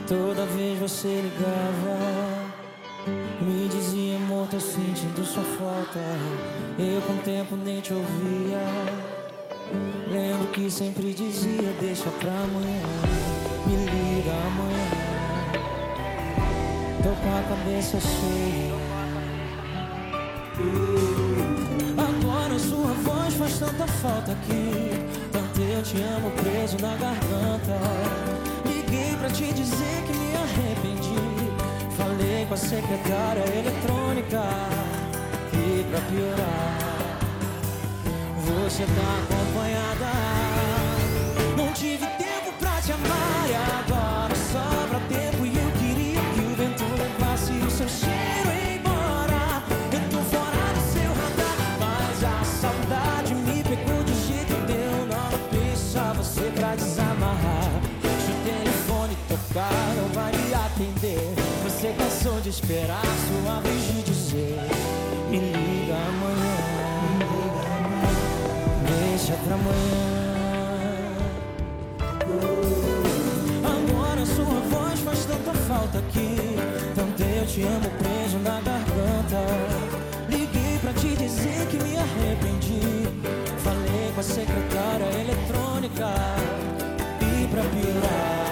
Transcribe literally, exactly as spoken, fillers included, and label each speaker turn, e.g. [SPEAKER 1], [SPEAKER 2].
[SPEAKER 1] Toda vez você ligava, me dizia: amor, tô sentindo sua falta. Eu com o tempo nem te ouvia. Lembro que sempre dizia: deixa pra amanhã, me liga amanhã. Tô com a cabeça cheia. Agora sua voz faz tanta falta aqui. Tanto eu te amo preso na garganta. Liguei pra te dizer que me arrependi. Falei com a secretária eletrônica. E pra piorar, você tá acompanhada. Não tive tempo pra te amar e agora sobra tempo. E eu queria que o vento levasse o seu cheiro embora. Eu tô fora do seu radar, mas a saudade me pegou de jeito que eu não penso você pra desamarrar. Se o telefone tocar, não vai me atender. Você cansou de esperar sua vez de dizer: me liga amanhã, me liga amanhã, deixa pra amanhã. Agora sua voz faz tanta falta aqui. Tanto eu te amo preso na garganta. Liguei pra te dizer que me arrependi. Falei com a secretária eletrônica. E pra piorar,